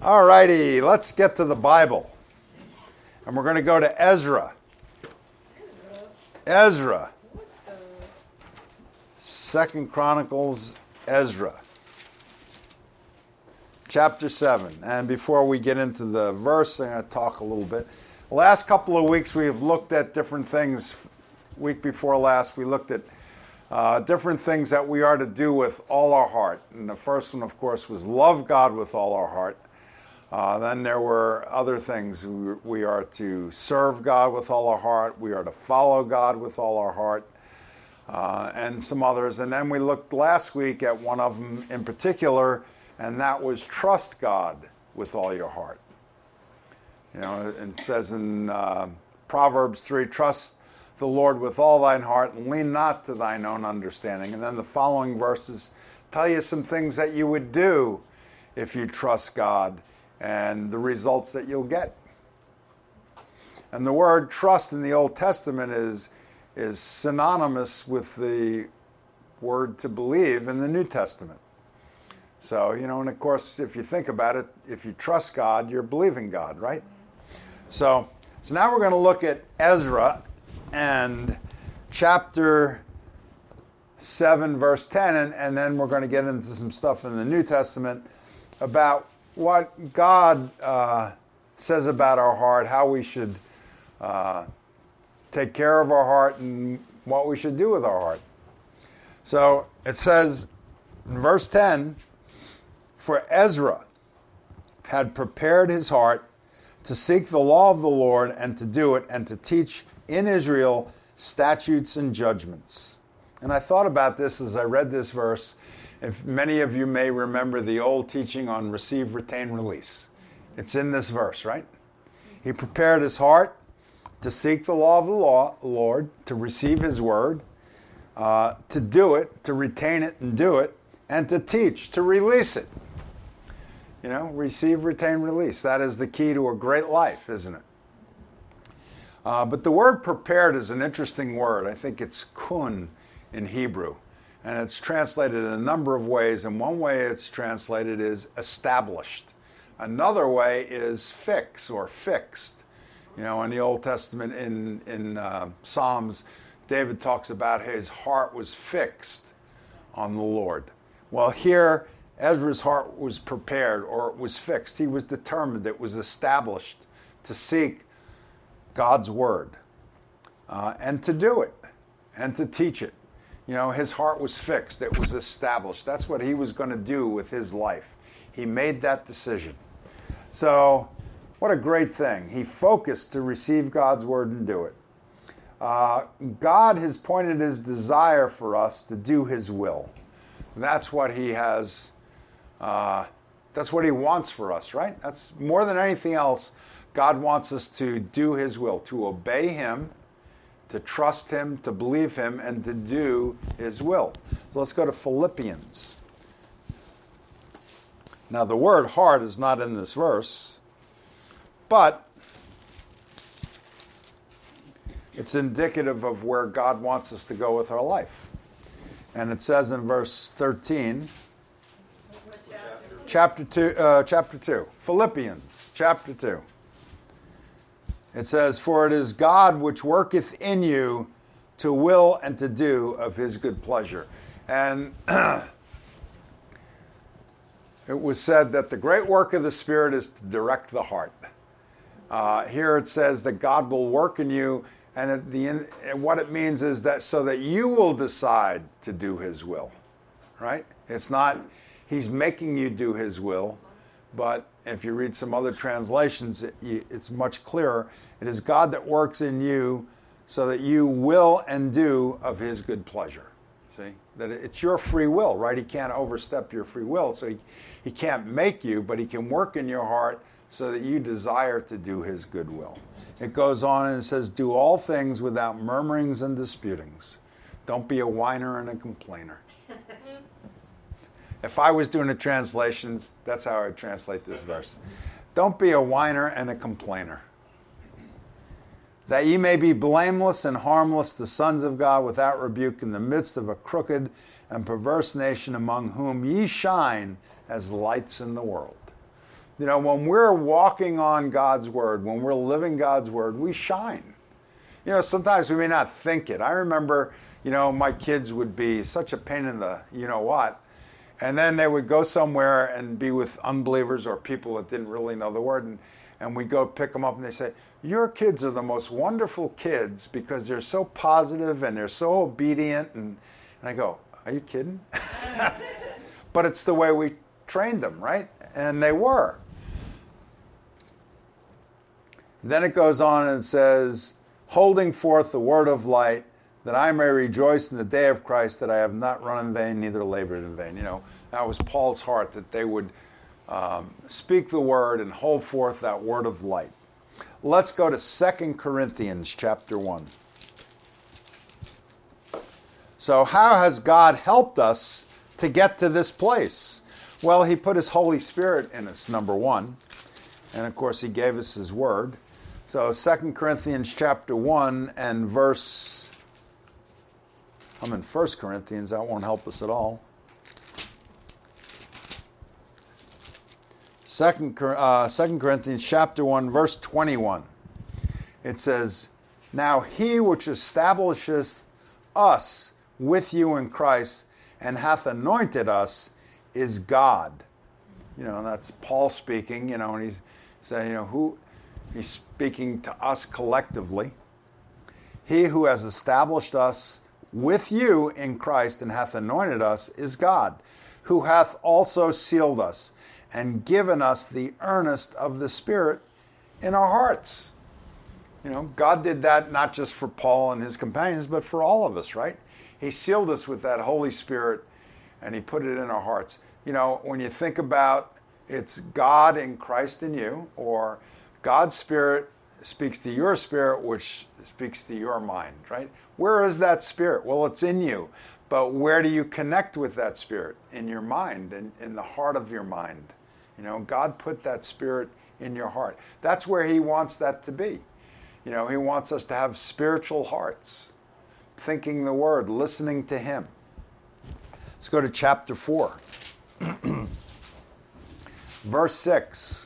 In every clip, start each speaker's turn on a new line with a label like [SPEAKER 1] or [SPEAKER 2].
[SPEAKER 1] All righty, let's get to the Bible. And we're going to go to Ezra. Ezra. 2 Chronicles, Ezra. Chapter 7. And before we get into the verse, I'm going to talk a little bit. The last couple of weeks we have looked at different things. Week before last we looked at different things that we are to do with all our heart. And the first one, of course, was love God with all our heart. Then there were other things. We are to serve God with all our heart. We are to follow God with all our heart. And some others. And then we looked last week at one of them in particular, and that was trust God with all your heart. You know, it says in Proverbs 3, trust the Lord with all thine heart and lean not to thine own understanding. And then the following verses tell you some things that you would do if you trust God and the results that you'll get. And the word trust in the Old Testament is synonymous with the word to believe in the New Testament. So, you know, and of course, if you think about it, if you trust God, you're believing God, right? So now we're going to look at Ezra and chapter 7, verse 10, and then we're going to get into some stuff in the New Testament about what God says about our heart, how we should take care of our heart, and what we should do with our heart. So it says in verse 10, for Ezra had prepared his heart to seek the law of the Lord and to do it, and to teach in Israel statutes and judgments. And I thought about this as I read this verse. If many of you may remember the old teaching on receive, retain, release. It's in this verse, right? He prepared his heart to seek the law of the Lord, to receive his word, to do it, to retain it and do it, and to teach, to release it. You know, receive, retain, release. That is the key to a great life, isn't it? But the word prepared is an interesting word. I think it's kun in Hebrew. And it's translated in a number of ways. And one way it's translated is established. Another way is fix or fixed. You know, in the Old Testament, in Psalms, David talks about his heart was fixed on the Lord. Well, here, Ezra's heart was prepared, or it was fixed. He was determined, it was established to seek God's word and to do it and to teach it. You know, his heart was fixed. It was established. That's what he was going to do with his life. He made that decision. So, what a great thing. He focused to receive God's word and do it. God has pointed his desire for us to do his will. That's what he has, that's what he wants for us, right? That's more than anything else. God wants us to do his will, to obey him, to trust him, to believe him, and to do his will. So let's go to Philippians. Now the word heart is not in this verse, but it's indicative of where God wants us to go with our life. And it says in verse 13, chapter 2, Philippians, chapter 2. It says, for it is God which worketh in you to will and to do of his good pleasure. And it was said that the great work of the Spirit is to direct the heart. Here it says that God will work in you, and at the end, what it means is that so that you will decide to do his will, right? It's not he's making you do his will, but if you read some other translations, it's much clearer. It is God that works in you so that you will and do of his good pleasure. See? That it's your free will, right? He can't overstep your free will, so he can't make you, but he can work in your heart so that you desire to do his good will. It goes on and it says, do all things without murmurings and disputings. Don't be a whiner and a complainer. If I was doing the translations, that's how I would translate this verse. Don't be a whiner and a complainer. That ye may be blameless and harmless, the sons of God without rebuke in the midst of a crooked and perverse nation among whom ye shine as lights in the world. When we're walking on God's word, when we're living God's word, we shine. Sometimes we may not think it. I remember, my kids would be such a pain in the you-know-what. And then they would go somewhere and be with unbelievers or people that didn't really know the word. And we'd go pick them up and they say, your kids are the most wonderful kids because they're so positive and they're so obedient. And I go, are you kidding? But it's the way we trained them, right? And they were. Then it goes on and says, holding forth the word of light, that I may rejoice in the day of Christ, that I have not run in vain, neither labored in vain. That was Paul's heart, that they would speak the word and hold forth that word of light. Let's go to 2 Corinthians chapter 1. So how has God helped us to get to this place? Well, he put his Holy Spirit in us, number one. And of course, he gave us his word. So 2 Corinthians chapter 1 and verse... I'm in 1 Corinthians. That won't help us at all. 2 Corinthians chapter 1, verse 21. It says, now he which establisheth us with you in Christ and hath anointed us is God. That's Paul speaking, and he's saying, he's speaking to us collectively. He who has established us with you in Christ and hath anointed us is God, who hath also sealed us and given us the earnest of the Spirit in our hearts. God did that not just for Paul and his companions, but for all of us, right? He sealed us with that Holy Spirit and he put it in our hearts. When you think about it's God in Christ in you, or God's Spirit speaks to your spirit, which speaks to your mind, right? Where is that spirit? Well, it's in you. But where do you connect with that spirit? In your mind, in the heart of your mind. God put that spirit in your heart. That's where he wants that to be. He wants us to have spiritual hearts, thinking the word, listening to him. Let's go to chapter 4. Verse 6.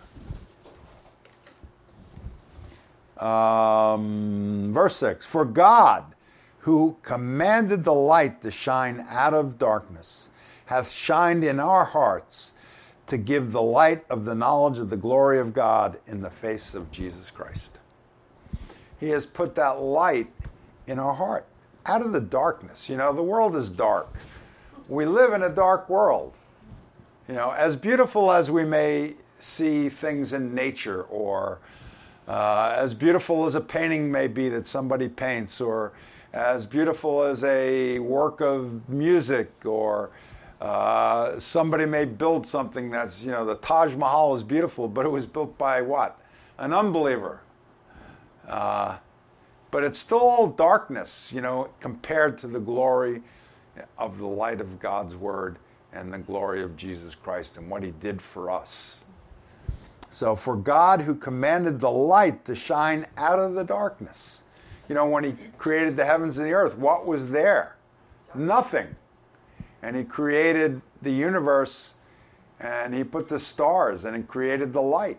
[SPEAKER 1] Verse 6. For God, who commanded the light to shine out of darkness, hath shined in our hearts to give the light of the knowledge of the glory of God in the face of Jesus Christ. He has put that light in our heart, out of the darkness. The world is dark. We live in a dark world. As beautiful as we may see things in nature, or as beautiful as a painting may be that somebody paints, or as beautiful as a work of music, or somebody may build something that's, the Taj Mahal is beautiful, but it was built by what? An unbeliever. But it's still all darkness, compared to the glory of the light of God's word and the glory of Jesus Christ and what he did for us. So for God, who commanded the light to shine out of the darkness. When he created the heavens and the earth, what was there? Nothing. And he created the universe, and he put the stars, and he created the light.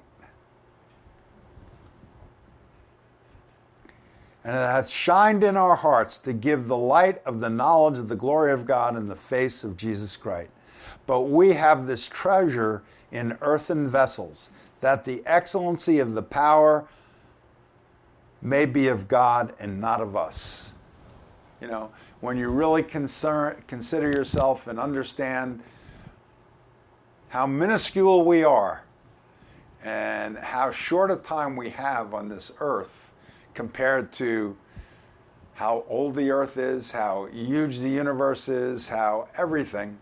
[SPEAKER 1] And it hath shined in our hearts to give the light of the knowledge of the glory of God in the face of Jesus Christ. But we have this treasure in earthen vessels, that the excellency of the power may be of God and not of us. When you really consider yourself and understand how minuscule we are and how short a time we have on this earth compared to how old the earth is, how huge the universe is, how everything,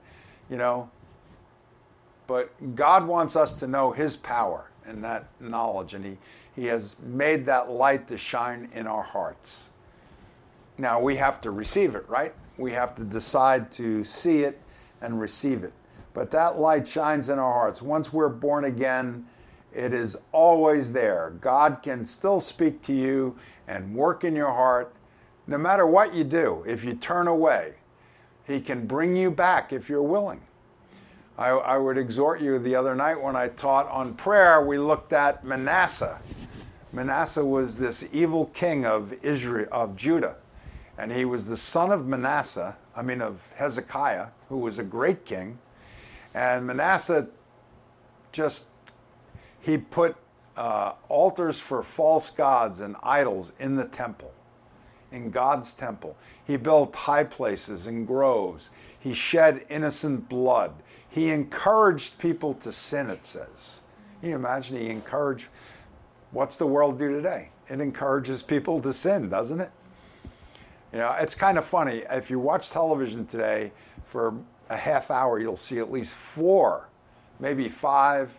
[SPEAKER 1] But God wants us to know his power and that knowledge, and he has made that light to shine in our hearts. Now, we have to receive it, right? We have to decide to see it and receive it. But that light shines in our hearts. Once we're born again, it is always there. God can still speak to you and work in your heart no matter what you do. If you turn away, he can bring you back if you're willing. I would exhort you, the other night when I taught on prayer, we looked at Manasseh. Manasseh was this evil king of Israel, of Judah. And he was the son of of Hezekiah, who was a great king. And Manasseh he put altars for false gods and idols in the temple, in God's temple. He built high places and groves. He shed innocent blood. He encouraged people to sin, it says. Can you imagine? He encouraged. What's the world do today? It encourages people to sin, doesn't it? You know, it's kind of funny. If you watch television today for a half hour, you'll see at least 4, maybe 5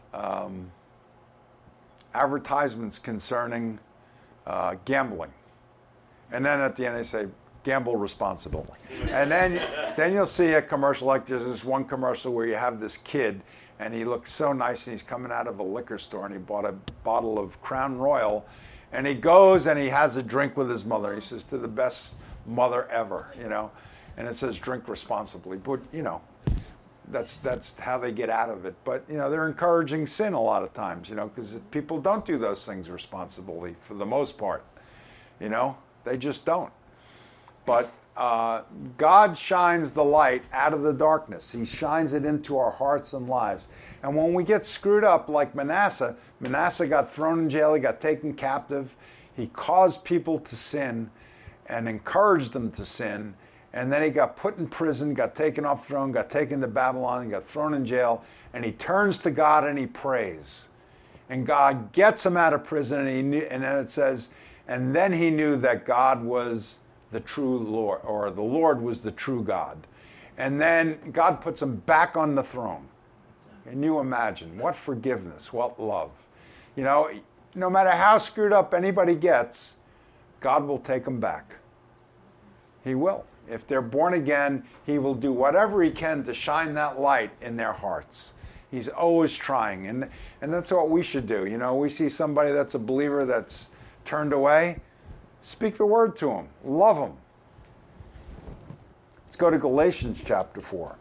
[SPEAKER 1] advertisements concerning gambling. And then at the end they say, gamble responsibly. And then you'll see a commercial, like there's this one commercial where you have this kid and he looks so nice and he's coming out of a liquor store and he bought a bottle of Crown Royal and he goes and he has a drink with his mother. He says, to the best mother ever, you know. And it says drink responsibly. But, you know, that's how they get out of it. But, you know, they're encouraging sin a lot of times, you know, because people don't do those things responsibly for the most part. You know, they just don't. But God shines the light out of the darkness. He shines it into our hearts and lives. And when we get screwed up like Manasseh got thrown in jail, he got taken captive. He caused people to sin and encouraged them to sin. And then he got put in prison, got taken off the throne, got taken to Babylon, got thrown in jail. And he turns to God and he prays. And God gets him out of prison. And then it says, and then he knew that God was the true Lord, or the Lord was the true God. And then God puts him back on the throne. Can you imagine? What forgiveness, what love. You know, no matter how screwed up anybody gets, God will take them back. He will. If they're born again, he will do whatever he can to shine that light in their hearts. He's always trying. And that's what we should do. You know, we see somebody that's a believer that's turned away, speak the word to him. Love him. Let's go to Galatians chapter 4.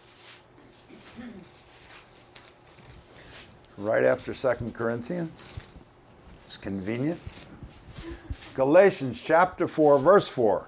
[SPEAKER 1] Right after 2 Corinthians. It's convenient. Galatians chapter 4, verse 4.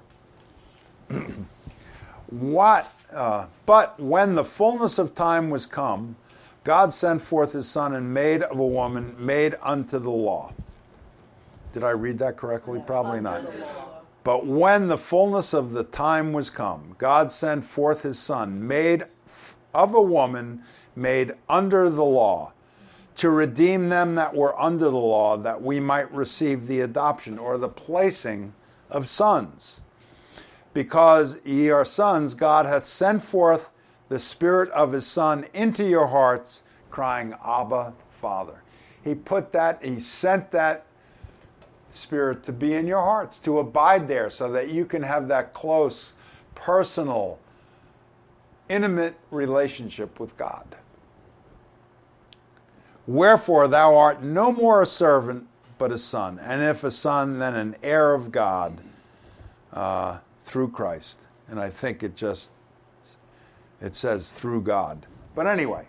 [SPEAKER 1] But when the fullness of time was come, God sent forth his Son and made of a woman made unto the law. Did I read that correctly? Probably not. But when the fullness of the time was come, God sent forth his Son, made of a woman, made under the law, to redeem them that were under the law, that we might receive the adoption, or the placing of sons. Because ye are sons, God hath sent forth the Spirit of his Son into your hearts, crying, Abba, Father. He sent that Spirit to be in your hearts, to abide there, so that you can have that close, personal, intimate relationship with God. Wherefore thou art no more a servant, but a son. And if a son, then an heir of God through Christ. And I think it says through God. But anyway,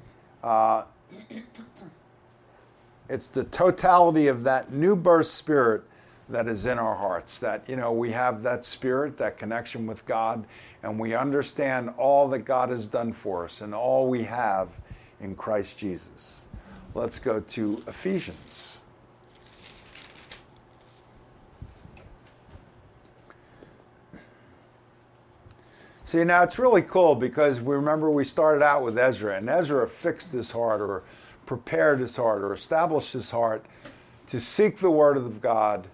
[SPEAKER 1] it's the totality of that new birth spirit that is in our hearts. That, you know, we have that spirit, that connection with God, and we understand all that God has done for us and all we have in Christ Jesus. Let's go to Ephesians. See, now it's really cool because we started out with Ezra, and Ezra fixed his heart, or prepared his heart, or established his heart to seek the word of God,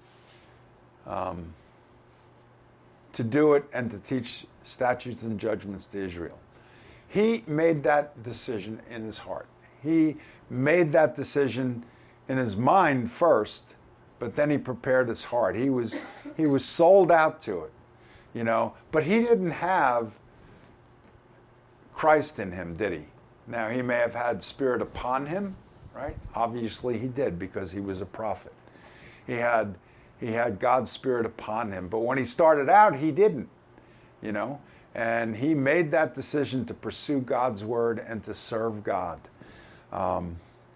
[SPEAKER 1] to do it and to teach statutes and judgments to Israel. He made that decision in his heart. He made that decision in his mind first, but then he prepared his heart. He was sold out to it, you know. But he didn't have Christ in him, did he? Now, he may have had Spirit upon him, right? Obviously he did, because he was a prophet. He had God's Spirit upon him. But when he started out, he didn't, you know. And he made that decision to pursue God's word and to serve God. And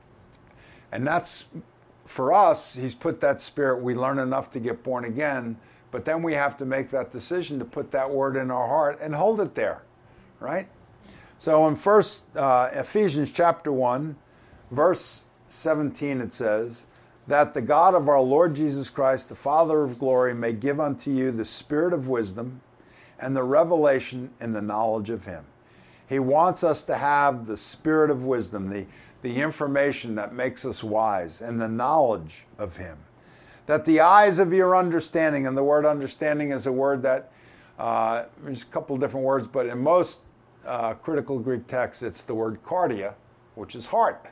[SPEAKER 1] that's, for us, he's put that spirit. We learn enough to get born again, but then we have to make that decision to put that word in our heart and hold it there, right? So in Ephesians chapter 1, verse 17, it says, that the God of our Lord Jesus Christ, the Father of glory, may give unto you the spirit of wisdom and the revelation in the knowledge of him. He wants us to have the spirit of wisdom, the information that makes us wise, and the knowledge of him. That the eyes of your understanding, and the word understanding is a word that, there's a couple of different words, but in most critical Greek texts, it's the word cardia, which is heart.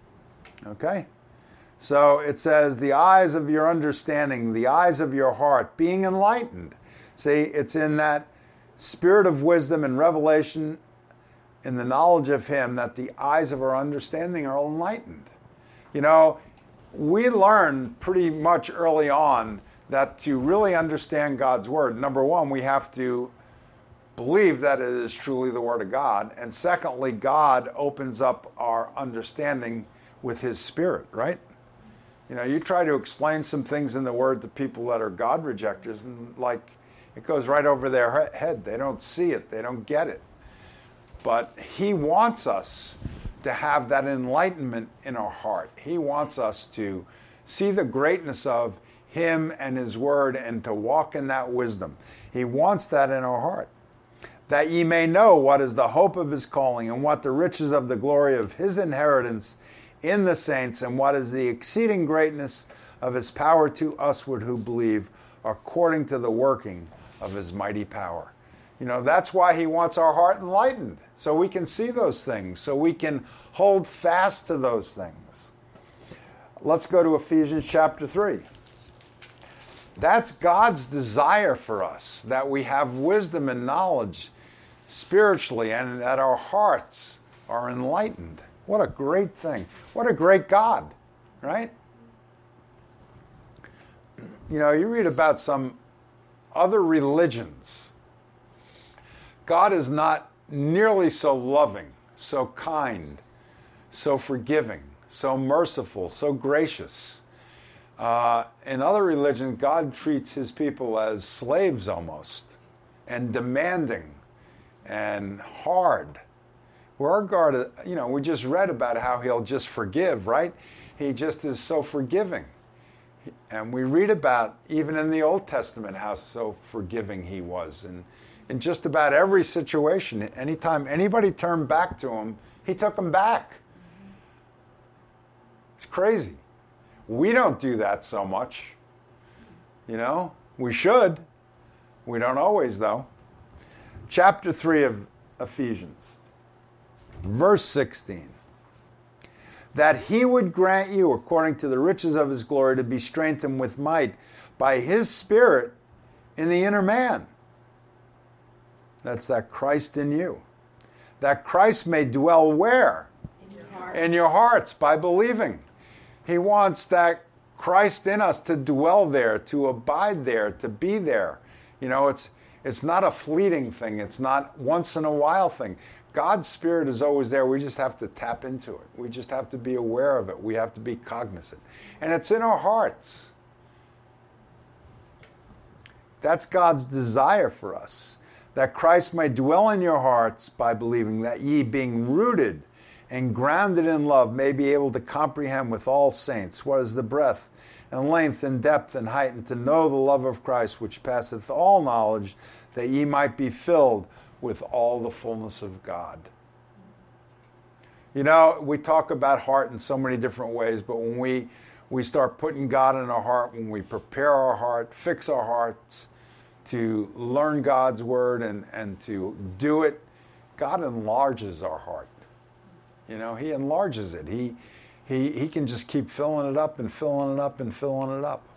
[SPEAKER 1] Okay? So it says, the eyes of your understanding, the eyes of your heart, being enlightened. See, it's in that spirit of wisdom and revelation in the knowledge of him that the eyes of our understanding are enlightened. You know, we learned pretty much early on that to really understand God's word, number one, we have to believe that it is truly the word of God. And secondly, God opens up our understanding with his spirit, right? You know, you try to explain some things in the word to people that are God rejectors, and like it goes right over their head. They don't see it. They don't get it. But he wants us to have that enlightenment in our heart. He wants us to see the greatness of him and his word and to walk in that wisdom. He wants that in our heart. That ye may know what is the hope of his calling and what the riches of the glory of his inheritance in the saints, and what is the exceeding greatness of his power to usward who believe, according to the working of his mighty power. You know, that's why he wants our heart enlightened, so we can see those things, so we can hold fast to those things. Let's go to Ephesians chapter 3. That's God's desire for us, that we have wisdom and knowledge spiritually, and that our hearts are enlightened. What a great thing. What a great God, right? You know, you read about some other religions. God is not nearly so loving, so kind, so forgiving, so merciful, so gracious. In other religions, God treats his people as slaves almost, and demanding, and hard. Where our God, you know, we just read about how he'll just forgive, right? He just is so forgiving. And we read about, even in the Old Testament, how so forgiving he was. And in just about every situation, anytime anybody turned back to him, he took them back. It's crazy. We don't do that so much. You know, we should. We don't always, though. Chapter 3 of Ephesians. Verse 16, that he would grant you, according to the riches of his glory, to be strengthened with might by his Spirit in the inner man. That's that Christ in you. That Christ may dwell where?
[SPEAKER 2] In your hearts.
[SPEAKER 1] In your hearts, by believing. He wants that Christ in us to dwell there, to abide there, to be there. You know, it's not a fleeting thing. It's not once in a while thing. God's Spirit is always there. We just have to tap into it. We just have to be aware of it. We have to be cognizant. And it's in our hearts. That's God's desire for us. That Christ may dwell in your hearts by believing, that ye, being rooted and grounded in love, may be able to comprehend with all saints what is the breadth and length and depth and height, and to know the love of Christ, which passeth all knowledge, that ye might be filled with all the fullness of God. You know, we talk about heart in so many different ways, but when we start putting God in our heart, when we prepare our heart, fix our hearts to learn God's word and to do it, God enlarges our heart. You know, he enlarges it. He can just keep filling it up and filling it up and filling it up.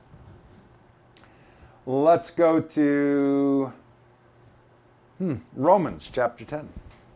[SPEAKER 1] Let's go to Romans chapter 10.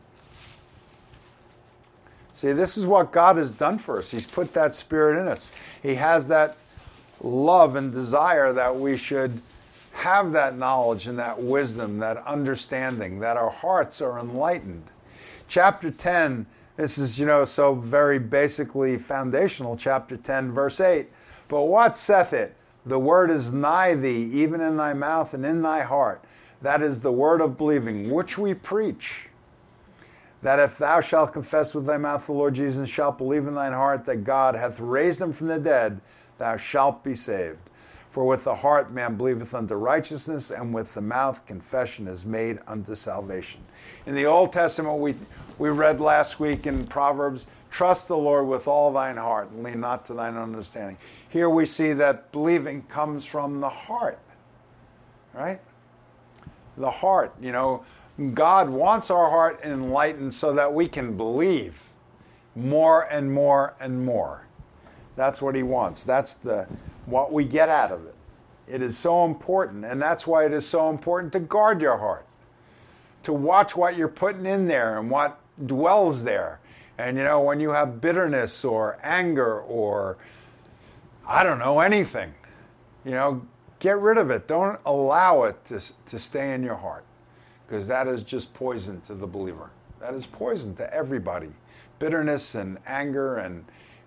[SPEAKER 1] See, this is what God has done for us. He's put that Spirit in us. He has that love and desire that we should have that knowledge and that wisdom, that understanding, that our hearts are enlightened. Chapter 10, this is, so very basically foundational. Chapter 10, verse 8. But what saith it? The word is nigh thee, even in thy mouth and in thy heart. That is the word of believing, which we preach. That if thou shalt confess with thy mouth the Lord Jesus, and shalt believe in thine heart that God hath raised him from the dead, thou shalt be saved. For with the heart man believeth unto righteousness, and with the mouth confession is made unto salvation. In the Old Testament, we read last week in Proverbs, trust the Lord with all thine heart, and lean not to thine understanding. Here we see that believing comes from the heart, right? The heart, God wants our heart enlightened so that we can believe more and more and more. That's what he wants. That's what we get out of it. It is so important, and that's why it is so important to guard your heart, to watch what you're putting in there and what dwells there. And when you have bitterness or anger or anything, get rid of it. Don't allow it to stay in your heart, because that is just poison to the believer. That is poison to everybody. Bitterness and anger and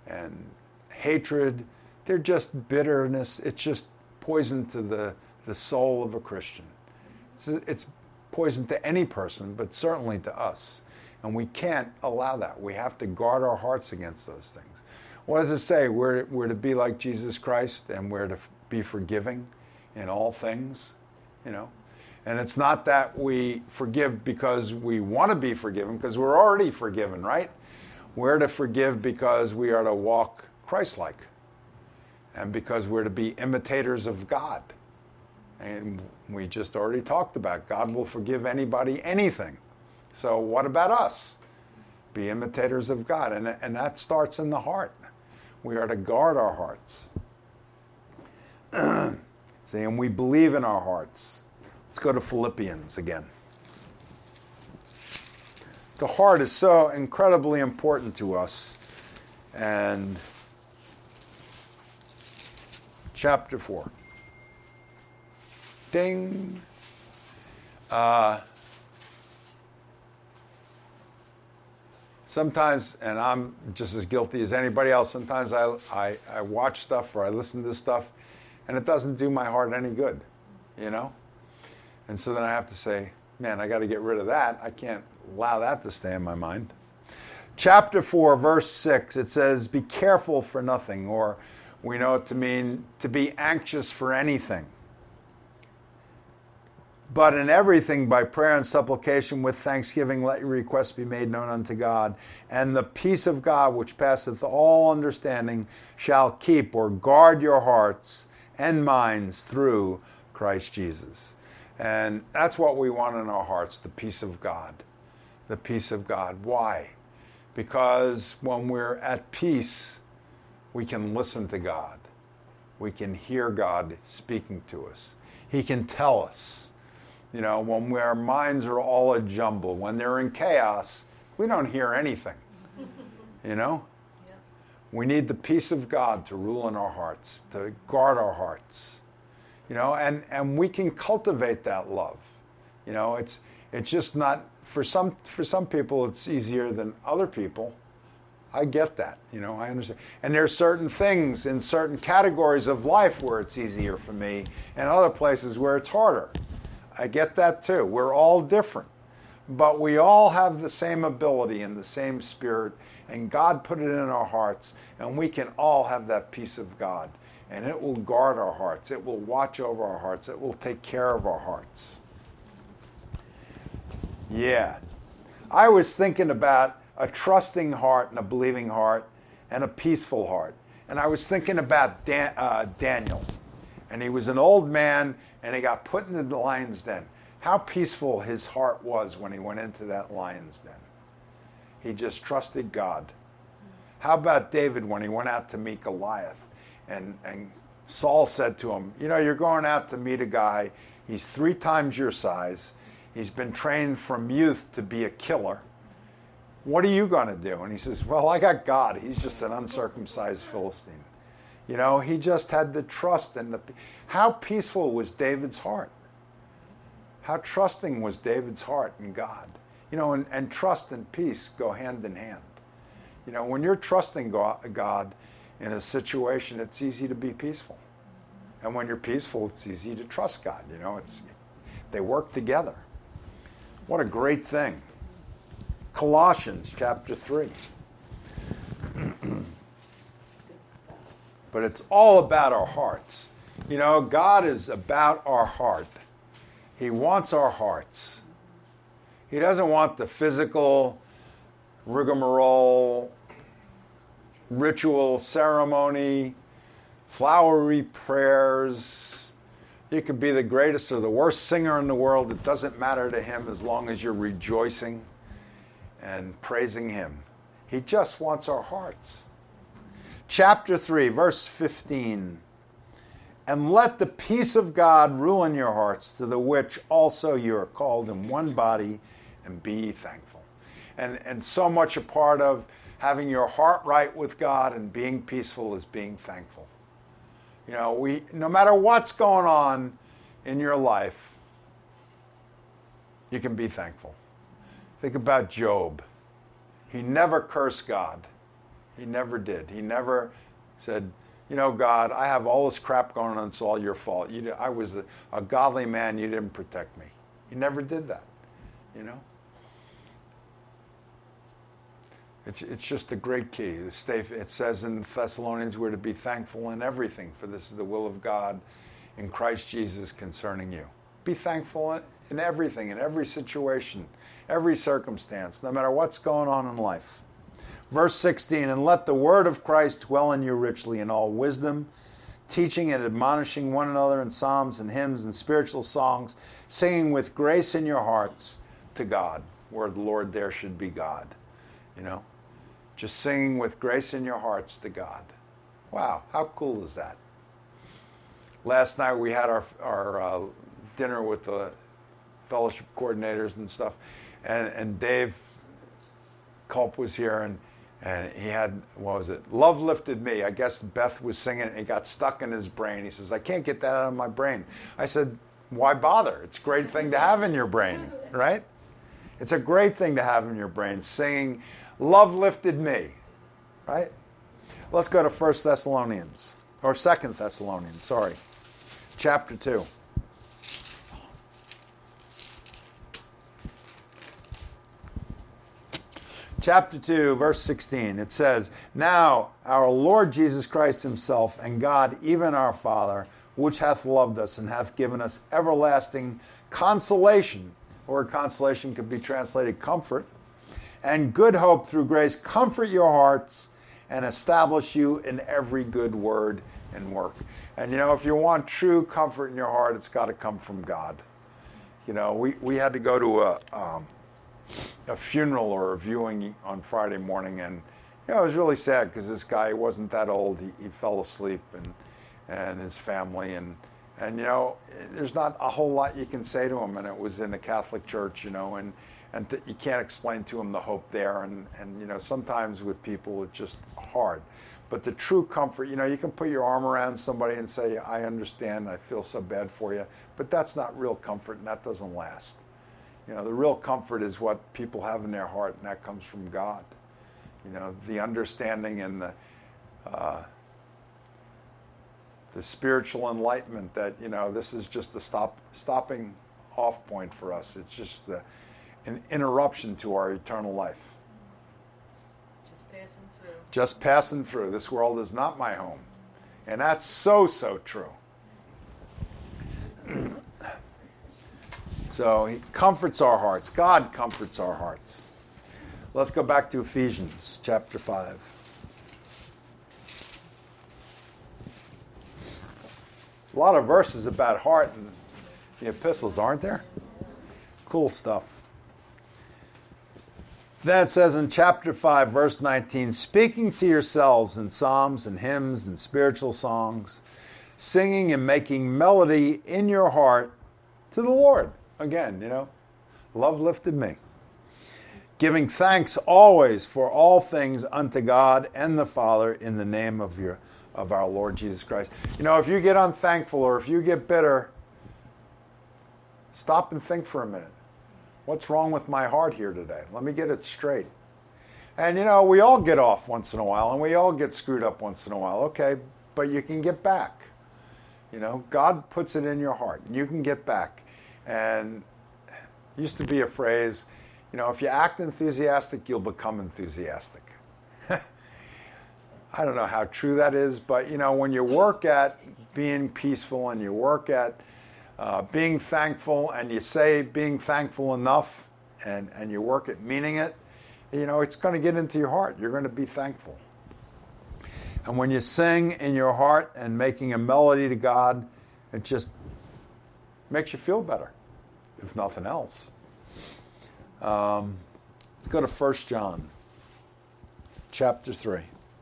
[SPEAKER 1] hatred, they're just bitterness. It's just poison to the soul of a Christian. It's poison to any person, but certainly to us. And we can't allow that. We have to guard our hearts against those things. What does it say? We're to be like Jesus Christ, and we're to be forgiving in all things, And it's not that we forgive because we want to be forgiven, because we're already forgiven, right? We're to forgive because we are to walk Christ-like, and because we're to be imitators of God. And we just already talked about God will forgive anybody anything. So what about us? Be imitators of God. And that starts in the heart. We are to guard our hearts. See, and we believe in our hearts. Let's go to Philippians again. The heart is so incredibly important to us. And chapter 4. Ding. Sometimes, and I'm just as guilty as anybody else, sometimes I watch stuff or I listen to stuff and it doesn't do my heart any good, And so then I have to say, man, I got to get rid of that. I can't allow that to stay in my mind. Chapter 4, verse 6, it says, be careful for nothing, or we know it to mean to be anxious for anything. But in everything, by prayer and supplication with thanksgiving, let your requests be made known unto God. And the peace of God, which passeth all understanding, shall keep or guard your hearts and minds through Christ Jesus. And that's what we want in our hearts, the peace of God. The peace of God. Why? Because when we're at peace, we can listen to God. We can hear God speaking to us. He can tell us. When our minds are all a jumble, when they're in chaos, we don't hear anything. Yeah. We need the peace of God to rule in our hearts, to guard our hearts. And we can cultivate that love. It's just not, for some people it's easier than other people. I get that, I understand. And there are certain things in certain categories of life where it's easier for me, and other places where it's harder. I get that too. We're all different. But we all have the same ability and the same spirit, and God put it in our hearts, and we can all have that peace of God. And it will guard our hearts. It will watch over our hearts. It will take care of our hearts. Yeah. I was thinking about a trusting heart and a believing heart and a peaceful heart. And I was thinking about Daniel. And he was an old man, and he got put into the lion's den. How peaceful his heart was when he went into that lion's den. He just trusted God. How about David when he went out to meet Goliath? And Saul said to him, you're going out to meet a guy. He's 3 times your size. He's been trained from youth to be a killer. What are you going to do? And he says, well, I got God. He's just an uncircumcised Philistine. You know, he just had the trust and how peaceful was David's heart? How trusting was David's heart in God? You know, and trust and peace go hand in hand. You know, when you're trusting God in a situation, it's easy to be peaceful. And when you're peaceful, it's easy to trust God. You know, they work together. What a great thing. Colossians chapter 3. But it's all about our hearts. You know, God is about our heart. He wants our hearts. He doesn't want the physical rigmarole, ritual, ceremony, flowery prayers. You could be the greatest or the worst singer in the world. It doesn't matter to him as long as you're rejoicing and praising him. He just wants our hearts. Chapter 3, verse 15. And let the peace of God rule in your hearts, to the which also you are called in one body, and be thankful. And so much a part of having your heart right with God and being peaceful is being thankful. You know, no matter what's going on in your life, you can be thankful. Think about Job. He never cursed God. He never did. He never said, you know, God, I have all this crap going on. It's all your fault. I was a godly man. You didn't protect me. He never did that, you know. It's just a great key. It says in Thessalonians, we're to be thankful in everything, for this is the will of God in Christ Jesus concerning you. Be thankful in everything, in every situation, every circumstance, no matter what's going on in life. Verse 16, and let the word of Christ dwell in you richly in all wisdom, teaching and admonishing one another in psalms and hymns and spiritual songs, singing with grace in your hearts to God. Word Lord there should be God, you know. Just singing with grace in your hearts to God. Wow, how cool is that? Last night we had our dinner with the fellowship coordinators and stuff, and Dave Culp was here, and he had, what was it? Love Lifted Me. I guess Beth was singing it, and it got stuck in his brain. He says, I can't get that out of my brain. I said, why bother? It's a great thing to have in your brain, right? It's a great thing to have in your brain, singing Love Lifted Me, right? Let's go to 1 Thessalonians, or 2 Thessalonians, sorry, chapter 2. Chapter 2, verse 16, it says, now our Lord Jesus Christ himself and God, even our Father, which hath loved us and hath given us everlasting consolation, or consolation could be translated comfort, and good hope through grace, comfort your hearts and establish you in every good word and work. And you know, if you want true comfort in your heart, it's got to come from God. You know, we had to go to a funeral or a viewing on Friday morning, and you know, it was really sad because this guy wasn't that old. He fell asleep, and his family, and you know, there's not a whole lot you can say to him, and it was in a Catholic church, you know, and you can't explain to him the hope there, and you know, sometimes with people it's just hard. But the true comfort, you know, you can put your arm around somebody and say, I understand, I feel so bad for you, but that's not real comfort, and that doesn't last. You know, the real comfort is what people have in their heart, and that comes from God. You know, the understanding and the spiritual enlightenment that, you know, this is just a stopping off point for us. It's just an interruption to our eternal life.
[SPEAKER 2] Just passing through.
[SPEAKER 1] Just passing through. This world is not my home. And that's so, so true. So he comforts our hearts. God comforts our hearts. Let's go back to Ephesians chapter 5. A lot of verses about heart in the epistles, aren't there? Cool stuff. Then it says in chapter 5, verse 19, speaking to yourselves in psalms and hymns and spiritual songs, singing and making melody in your heart to the Lord. Again, you know, love lifted me. giving thanks always for all things unto God and the Father in the name of our Lord Jesus Christ. You know, if you get unthankful or if you get bitter, stop and think for a minute. What's wrong with my heart here today? Let me get it straight. And you know, we all get off once in a while and we all get screwed up once in a while. Okay, but you can get back. You know, God puts it in your heart and you can get back. And used to be a phrase, you know, if you act enthusiastic, you'll become enthusiastic. I don't know how true that is, but you know, when you work at being peaceful and you work at being thankful and you say being thankful enough and you work at meaning it, you know, it's going to get into your heart. You're going to be thankful. And when you sing in your heart and making a melody to God, it just makes you feel better, if nothing else. Let's go to 1 John, chapter 3.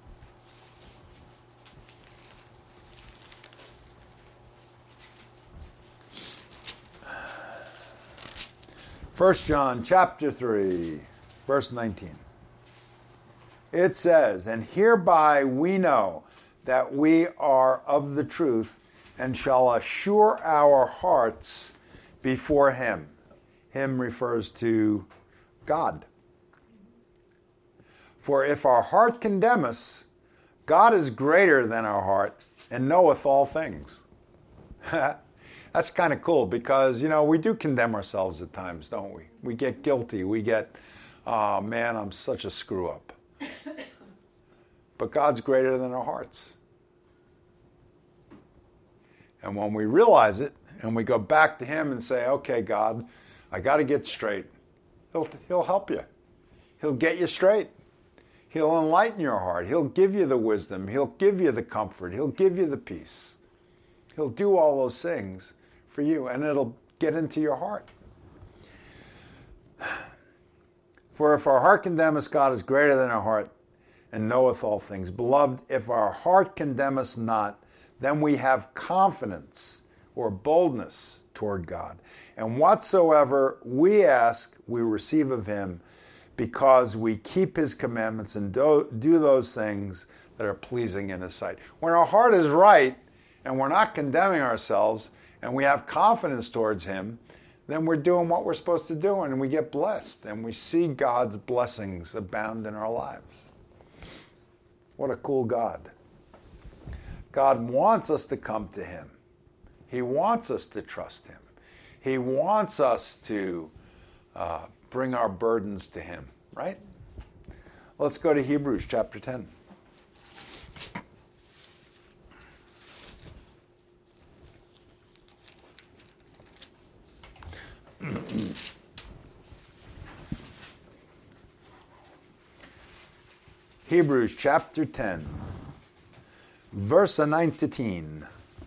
[SPEAKER 1] First John, chapter 3, verse 19. It says, "And hereby we know that we are of the truth and shall assure our hearts before him." Him refers to God. "For if our heart condemn us, God is greater than our heart and knoweth all things." That's kind of cool because, you know, we do condemn ourselves at times, don't we? We get guilty. We get, oh man, I'm such a screw up. But God's greater than our hearts. And when we realize it and we go back to him and say, okay, God, I got to get straight, he'll help you. He'll get you straight. He'll enlighten your heart. He'll give you the wisdom. He'll give you the comfort. He'll give you the peace. He'll do all those things for you, and it'll get into your heart. "For if our heart condemn us, God is greater than our heart and knoweth all things. Beloved, if our heart condemn us not, then we have confidence," or boldness, "toward God. And whatsoever we ask, we receive of him, because we keep his commandments and do those things that are pleasing in his sight." When our heart is right and we're not condemning ourselves and we have confidence towards him, then we're doing what we're supposed to do and we get blessed and we see God's blessings abound in our lives. What a cool God. God wants us to come to him. He wants us to trust him. He wants us to bring our burdens to him, right? Let's go to Hebrews chapter 10. Hebrews chapter 10, verse 19.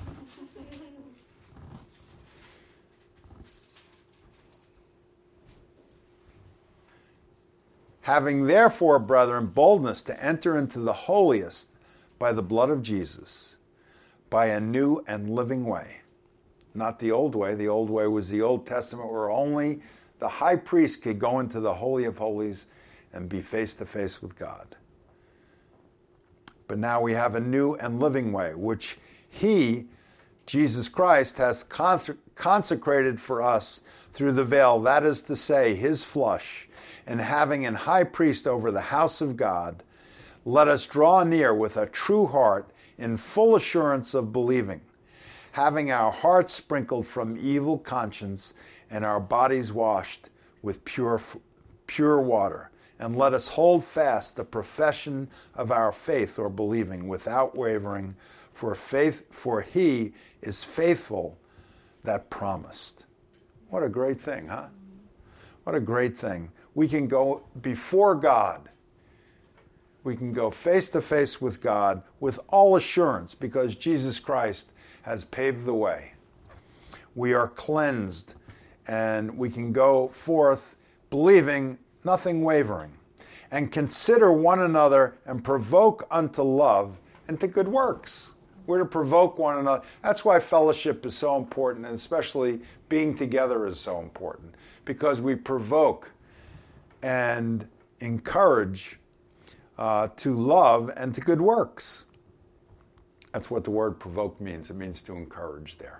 [SPEAKER 1] "Having therefore, brethren, boldness to enter into the holiest by the blood of Jesus, by a new and living way." Not the old way. The old way was the Old Testament where only the high priest could go into the Holy of Holies and be face to face with God. But now we have a new and living way, which he, Jesus Christ, has consecrated for us through the veil, that is to say, his flesh, and having an high priest over the house of God, let us draw near with a true heart in full assurance of believing, having our hearts sprinkled from evil conscience and our bodies washed with pure water. And let us hold fast the profession of our faith, or believing, without wavering, for he is faithful that promised. What a great thing, huh? What a great thing. We can go before God. We can go face to face with God with all assurance because Jesus Christ has paved the way. We are cleansed and we can go forth believing, nothing wavering, and consider one another and provoke unto love and to good works. We're to provoke one another. That's why fellowship is so important, and especially being together is so important, because we provoke and encourage to love and to good works. That's what the word provoke means. It means to encourage there.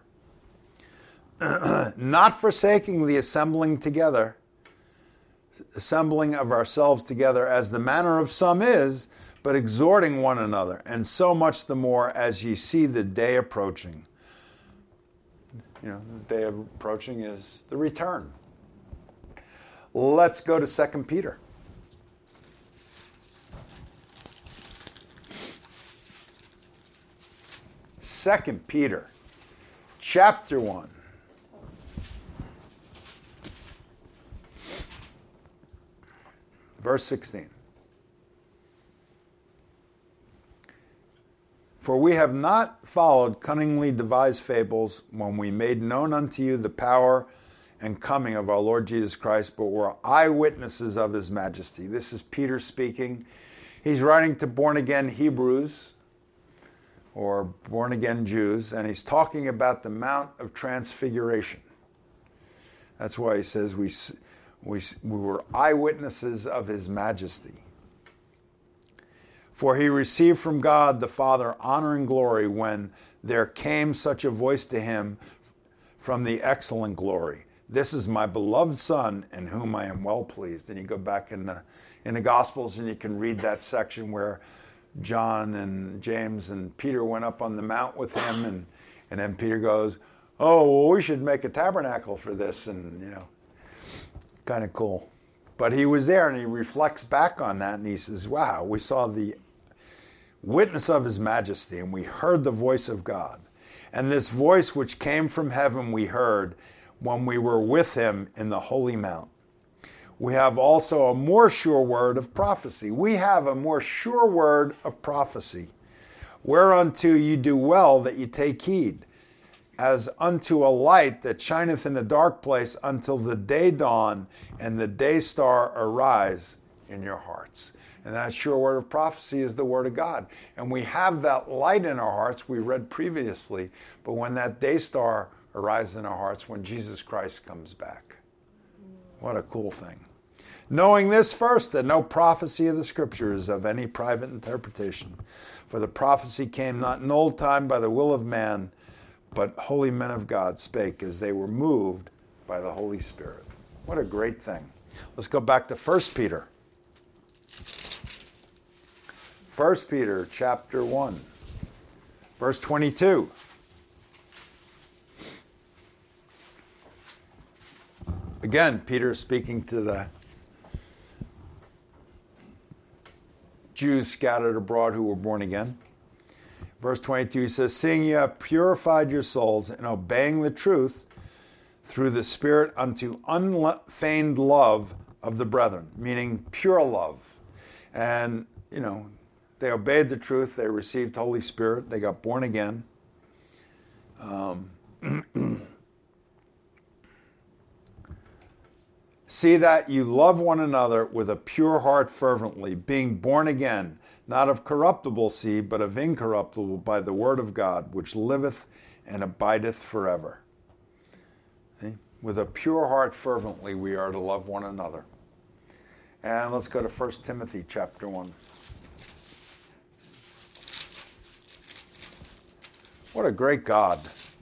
[SPEAKER 1] Not forsaking the assembling of ourselves together as the manner of some is, but exhorting one another, and so much the more as ye see the day approaching. The day approaching is the return. Let's go to 2 Peter. 2 Peter, chapter 1. Verse 16. For we have not followed cunningly devised fables when we made known unto you the power and coming of our Lord Jesus Christ, but were eyewitnesses of his majesty. This is Peter speaking. He's writing to born-again Hebrews, or born-again Jews, and he's talking about the Mount of Transfiguration. That's why he says we were eyewitnesses of his majesty. For he received from God the Father honor and glory when there came such a voice to him from the excellent glory. This is my beloved Son, in whom I am well pleased. And you go back in the Gospels and you can read that section where John and James and Peter went up on the mount with him, and then Peter goes, oh, well, we should make a tabernacle for this, and kind of cool. But he was there, and he reflects back on that, and he says, wow, we saw the witness of his majesty, and we heard the voice of God. And this voice which came from heaven we heard when we were with him in the holy mount. We have also a more sure word of prophecy. We have a more sure word of prophecy, whereunto you do well that you take heed, as unto a light that shineth in a dark place until the day dawn and the day star arise in your hearts. And that sure word of prophecy is the word of God. And we have that light in our hearts we read previously, but when that day star arises in our hearts, when Jesus Christ comes back. What a cool thing. Knowing this first, that no prophecy of the Scripture is of any private interpretation. For the prophecy came not in old time by the will of man, but holy men of God spake as they were moved by the Holy Spirit. What a great thing. Let's go back to 1 Peter. 1 Peter chapter 1, verse 22. Again, Peter is speaking to the Jews scattered abroad who were born again. Verse 22, he says, seeing you have purified your souls in obeying the truth through the Spirit unto unfeigned love of the brethren, meaning pure love. And, they obeyed the truth, they received Holy Spirit, they got born again. See that you love one another with a pure heart fervently, being born again, not of corruptible seed, but of incorruptible by the word of God, which liveth and abideth forever. See? With a pure heart fervently, we are to love one another. And let's go to 1 Timothy chapter 1. What a great God.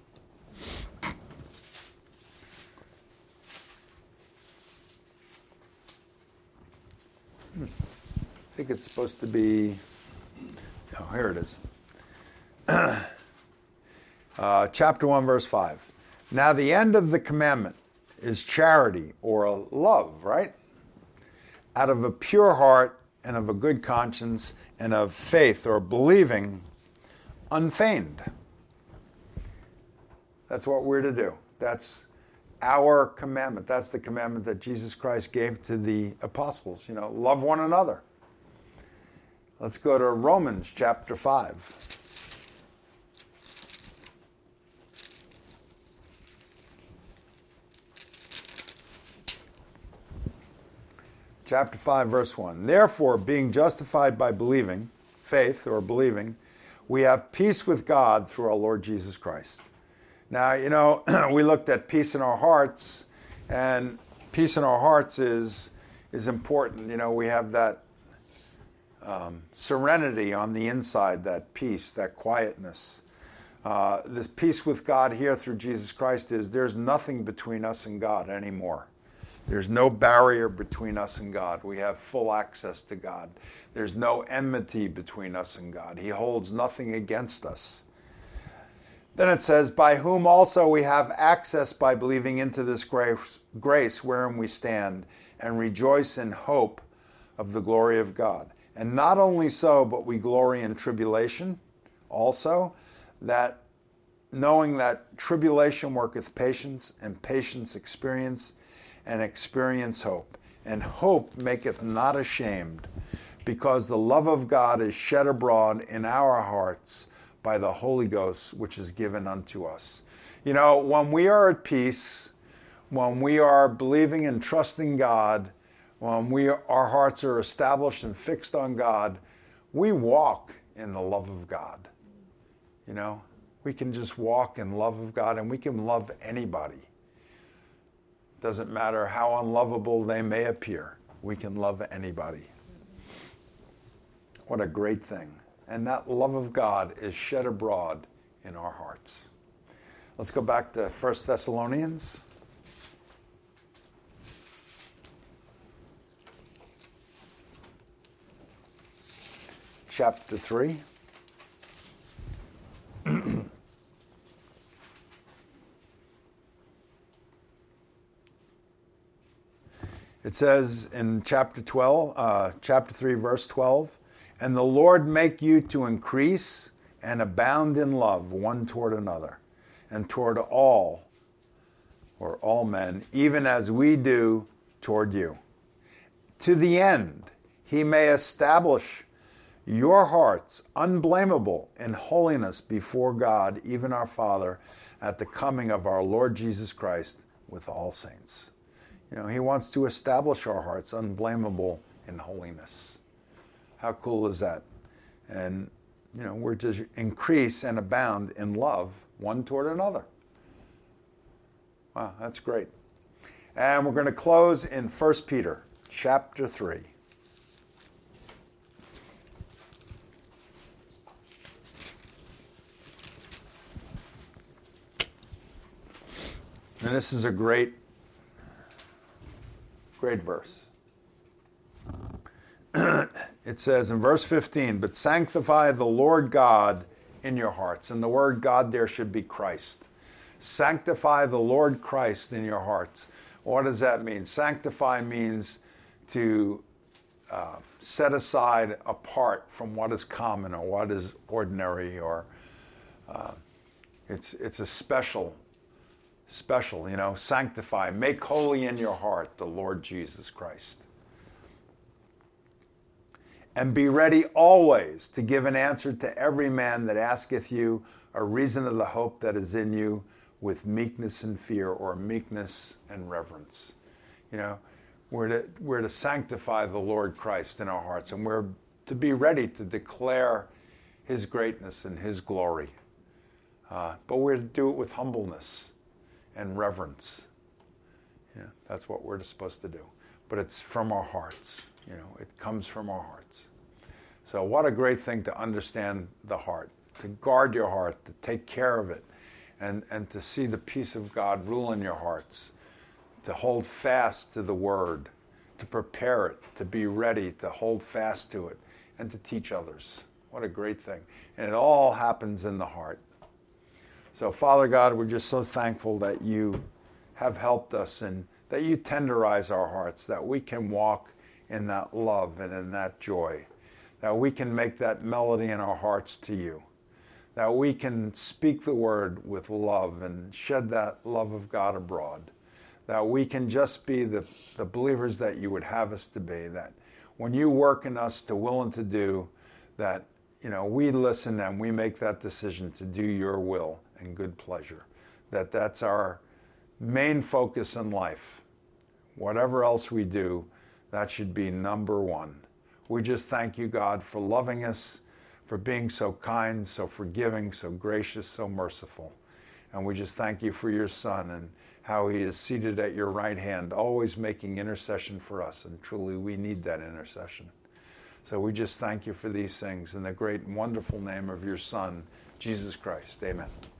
[SPEAKER 1] I think it's supposed to be, here it is. Chapter 1, verse 5. Now the end of the commandment is charity, or a love, right? Out of a pure heart and of a good conscience and of faith, or believing, unfeigned. That's what we're to do. That's our commandment. That's the commandment that Jesus Christ gave to the apostles. Love one another. Let's go to Romans chapter 5. Chapter 5, verse 1. Therefore, being justified by believing, faith or believing, we have peace with God through our Lord Jesus Christ. Now, we looked at peace in our hearts, and peace in our hearts is, is important. We have that serenity on the inside, that peace, that quietness. This peace with God here through Jesus Christ is there's nothing between us and God anymore. There's no barrier between us and God. We have full access to God. There's no enmity between us and God. He holds nothing against us. Then it says, by whom also we have access by believing into this grace wherein we stand and rejoice in hope of the glory of God. And not only so, but we glory in tribulation also, that knowing that tribulation worketh patience, and patience experience, and experience hope. And hope maketh not ashamed, because the love of God is shed abroad in our hearts by the Holy Ghost, which is given unto us. When we are at peace, when we are believing and trusting God, when our hearts are established and fixed on God, we walk in the love of God. We can just walk in love of God, and we can love anybody. Doesn't matter how unlovable they may appear. We can love anybody. What a great thing. And that love of God is shed abroad in our hearts. Let's go back to 1 Thessalonians. Chapter 3. It says in chapter 3, verse 12, and the Lord make you to increase and abound in love one toward another, and toward all, or all men, even as we do toward you, to the end he may establish your hearts unblameable in holiness before God, even our Father, at the coming of our Lord Jesus Christ with all saints. He wants to establish our hearts unblameable in holiness. How cool is that? And, we're to increase and abound in love one toward another. Wow, that's great. And we're going to close in 1 Peter chapter 3. And this is a great verse. It says in verse 15, but sanctify the Lord God in your hearts. And the word God there should be Christ. Sanctify the Lord Christ in your hearts. What does that mean? Sanctify means to set aside apart from what is common or what is ordinary, or it's a special, sanctify, make holy in your heart the Lord Jesus Christ. And be ready always to give an answer to every man that asketh you a reason of the hope that is in you with meekness and fear, or meekness and reverence. We're to sanctify the Lord Christ in our hearts, and we're to be ready to declare his greatness and his glory. But we're to do it with humbleness and reverence. That's what we're supposed to do. But it's from our hearts. It comes from our hearts. So what a great thing to understand the heart, to guard your heart, to take care of it, and to see the peace of God rule in your hearts, to hold fast to the word, to prepare it, to be ready to hold fast to it, and to teach others. What a great thing. And it all happens in the heart. So Father God, we're just so thankful that you have helped us, and that you tenderize our hearts, that we can walk in that love and in that joy, that we can make that melody in our hearts to you, that we can speak the word with love and shed that love of God abroad, that we can just be the believers that you would have us to be, that when you work in us to will and to do, that we listen and we make that decision to do your will and good pleasure, that's our main focus in life. Whatever else we do, that should be number one. We just thank you, God, for loving us, for being so kind, so forgiving, so gracious, so merciful. And we just thank you for your Son, and how he is seated at your right hand, always making intercession for us. And truly, we need that intercession. So we just thank you for these things in the great and wonderful name of your Son, Jesus Christ. Amen.